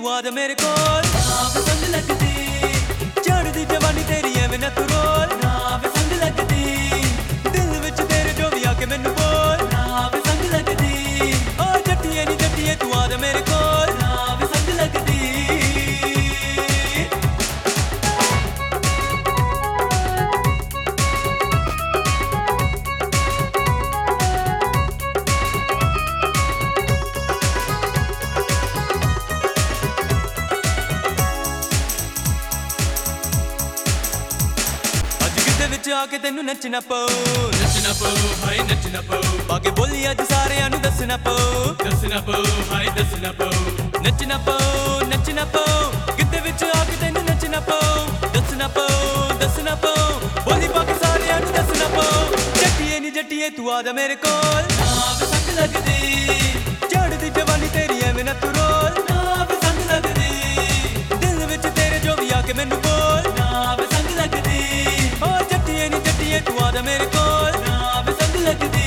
ਤੂੰ ਆ ਜਾ ਮੇਰੇ ਕੋਲ ਨਾ ਵੇ ਸੰਗ ਲੱਗਦੀ ਚੜ੍ਹਦੀ ਜਵਾਨੀ ਤੇਰੀ ਐਵੇਂ ਨਾ ਤੂੰ ਰੋਲ ਨਾ ਵੇ ਸੰਗ ਲੱਗਦੀ ਦਿਲ ਵਿੱਚ ਤੇਰੇ ਜੋ ਵੀ ਆ ਕੇ ਮੈਨੂੰ ਬੋਲ ਨਾ ਵੇ ਸੰਗ ਲੱਗਦੀ ਓ ਜੱਟੀਏ ਨੀ ਜੱਟੀਏ ਤੂੰ ਆ ਜਾ ਮੇਰੇ ਕੋਲ ਨਾ ਵੇ ਸੰਗ ਲੱਗਦੀ ਵਿੱਚ ਆ ਕੇ ਤੈਨੂੰ ਨੱਚਣਾ ਪਊ ਹਾਏ ਨੱਚਣਾ ਪਊ ਬਾਕੀ ਬੋਲੀ ਅੱਜ ਸਾਰਿਆਂ ਨੂੰ ਦੱਸਣਾ ਪਊ ਹਾਏ ਦੱਸਣਾ ਪਊ ਨੱਚਣਾ ਪਊ ਕਿਤੇ ਵਿੱਚ ਆ ਕੇ ਤੈਨੂੰ ਨੱਚਣਾ ਪਊ ਦੱਸਣਾ ਪਊ ਬੋਲੀ ਬਾਕੀ ਸਾਰਿਆਂ ਨੂੰ ਦੱਸਣਾ ਪਊ ਜੱਟੀਏ ਨੀ ਜੱਟੀਏ ਤੂੰ ਆ ਜਾ ਮੇਰੇ ਕੋਲ ਨਾ ਵੇ ਸੰਗ ਲੱਗਦੀ ਚੜ੍ਹਦੀ ਜਵਾਨੀ ਤੇਰੀ ਐਵੇਂ ਨਾ ਤੂੰ ਰੋਲ ਨਾ ਵੇ ਸੰਗ ਲੱਗਦੀ ਦਿਲ ਵਿੱਚ ਤੇਰੇ ਜੋ ਵੀ ਆ ਕੇ ਮੈਨੂੰ ਬੋਲ ਨਾ ਵੇ ਸੰਗ ਲੱਗਦੀ ਨੀ ਜੱਟੀਏ ਤੂੰ ਆ ਜਾ ਮੇਰੇ ਕੋਲ ਨਾ ਵੇ ਸੰਗ ਲੱਗਦੀ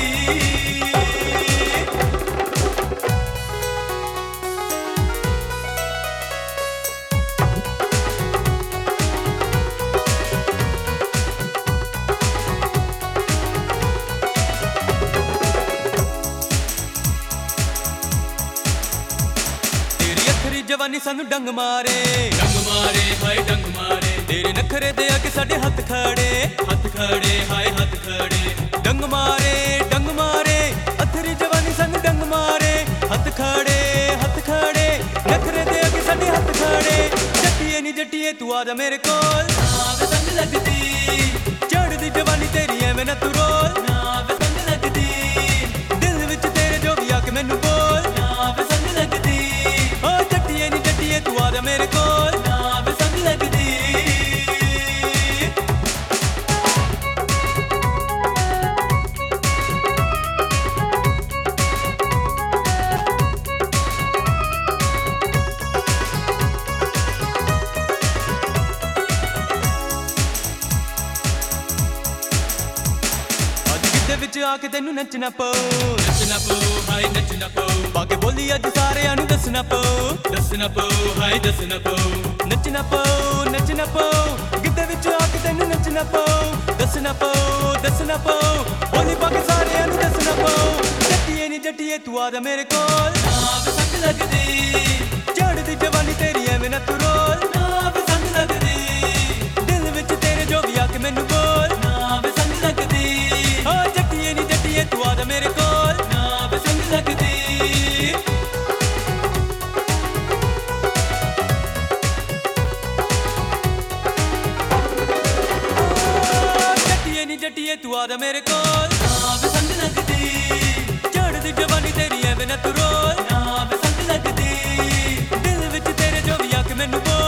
ਤੇਰੀ ਅੱਖਰੀ ਜਵਾਨੀ ਸਾਨੂੰ ਡੰਗ ਮਾਰੇ ਹਾਏ ਡੰਗ ਮਾਰੇ ਤੇਰੇ ਨਖਰੇ ਤੇ ਆ ਕੇ ਸਾਡੇ ਹੱਥ ਖੜੇ ਹਾਏ ਹੱਥ ਖੜੇ ਡੰਗ ਮਾਰੇ ਅੱਥਰੀ ਜਵਾਨੀ ਸਾਨੂੰ ਡੰਗ ਮਾਰੇ ਹੱਥ ਖੜੇ ਨਖਰੇ ਤੇ ਆ ਕੇ ਸਾਡੇ ਹੱਥ ਖੜੇ ਜੱਟੀਏ ਨੀ ਜੱਟੀਏ ਤੂੰ ਆ ਜਾ ਮੇਰੇ ਕੋਲ ਨਾ ਵੇ ਸੰਗ ਲੱਗਦੀ ਚੜ੍ਹਦੀ ਜਵਾਨੀ ਤੇਰੀ ਐਵੇਂ ਨਾ ਤੂੰ ਰੋਲ ਨਾ ਵੇ ਸੰਗ ਲੱਗਦੀ ਦਿਲ ਵਿੱਚ ਤੇਰੇ ਜੋ ਵੀ ਆ ਕੇ ਮੈਨੂੰ ਬੋਲ ਨਾ ਵੇ ਸੰਗ ਲੱਗਦੀ ਓ ਜੱਟੀਏ ਨੀ ਜੱਟੀਏ ਤੂੰ ਆ ਜਾ ਮੇਰੇ ਕੋਲ ਨਾ ਵੇ ਸੰਗ ਲੱਗਦੀ ਵਿੱਚ ਆ ਕੇ ਤੈਨੂੰ ਨੱਚਣਾ ਪਊ ਹਾਏ ਨੱਚਣਾ ਪਊ ਬਾਕੀ ਬੋਲੀ ਅੱਜ ਸਾਰਿਆਂ ਨੂੰ ਦੱਸਣਾ ਪਊ ਹਾਏ ਦੱਸਣਾ ਪਊ ਨੱਚਣਾ ਪਊ ਗਿੱਧੇ ਵਿੱਚ ਆ ਕੇ ਤੈਨੂੰ ਨੱਚਣਾ ਪਊ ਦੱਸਣਾ ਪਊ ਬੋਲੀ ਬਾਕੀ ਸਾਰਿਆਂ ਨੂੰ ਦੱਸਣਾ ਪਊ ਜੱਟੀਏ ਨੀ ਜੱਟੀਏ ਤੂੰ ਆ ਜਾ ਮੇਰੇ ਕੋਲ ਨਾ ਵੇ ਸੰਗ ਲੱਗਦੀ ਚੜ੍ਹਦੀ ਜਵਾਨੀ ਤੇਰੀ ਐਵੇਂ ਨਾ ਤੂੰ ਰੋਲ ਨਾ ਵੇ ਸੰਗ ਲੱਗਦੀ ਦਿਲ ਵਿੱਚ ਤੇਰੇ ਜੋ ਵੀ ਆ ਕੇ ਮੈਨੂੰ ਬੋਲ ਨਾ ਵੇ ਸੰਗ ਲੱਗਦੀ ਓ ਜੱਟੀਏ ਨੀ ਜੱਟੀਏ ਤੂੰ ਆ ਜਾ ਮੇਰੇ ਕੋਲ ਨਾ ਵੇ ਸੰਗ ਲੱਗਦੀ ਜੱਟੀਏ ਨੀ ਜੱਟੀਏ ਤੂੰ ਆ ਜਾ ਮੇਰੇ ਕੋਲ ਨਾ ਵੇ ਸੰਗ ਲੱਗਦੀ ਚੜ੍ਹਦੀ ਜਵਾਨੀ ਤੇਰੀ ਐਵੇਂ ਨਾ ਤੂੰ ਰੋਲ ਨਾ ਵੇ ਸੰਗ ਲੱਗਦੀ ਦਿਲ ਵਿੱਚ ਤੇਰੇ ਜੋ ਵੀ ਆ ਕੇ ਮੈਨੂੰ ਬੋਲ